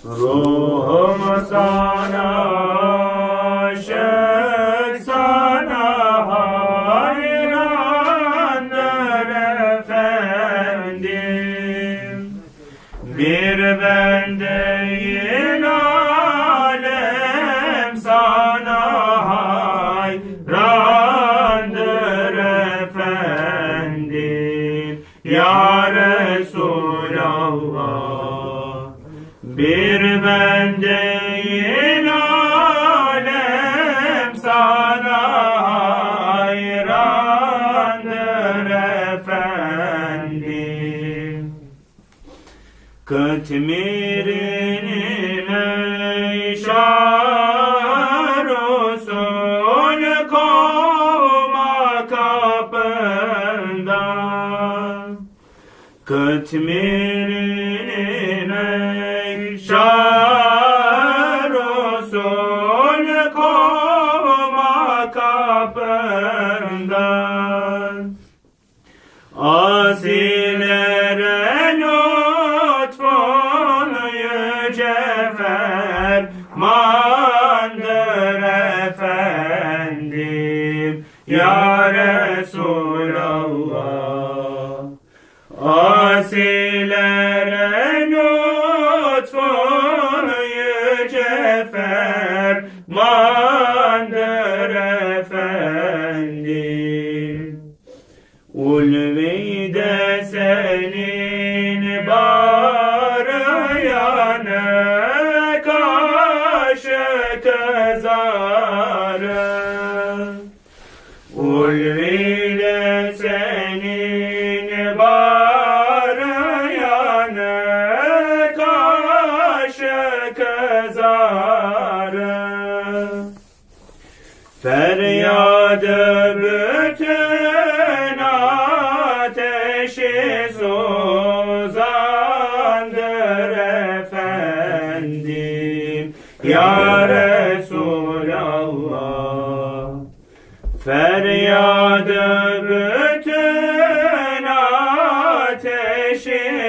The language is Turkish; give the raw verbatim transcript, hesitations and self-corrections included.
Ruhum sana aşık, sana hayrandır efendim. Bir ben değil alem sana hayrandır efendim. Ya Resulallah, bir ben değil alem sana hayrandır efendim. Kıtmirinin ey şah usul kovma kapından. Kıtmirinin ey şah usul kovma kapından. Asilere lütfun yüce fermandır efendim. Ya Resulallah, asilere lütfun yüce fermandır efendim. Ulvide senin barıyana karşı kızarım. Ulvide senin barıyana karşı kızarım. Feryadı bütün ateşi suzandır efendim. Ya Resulallah, feryadı bütün ateşi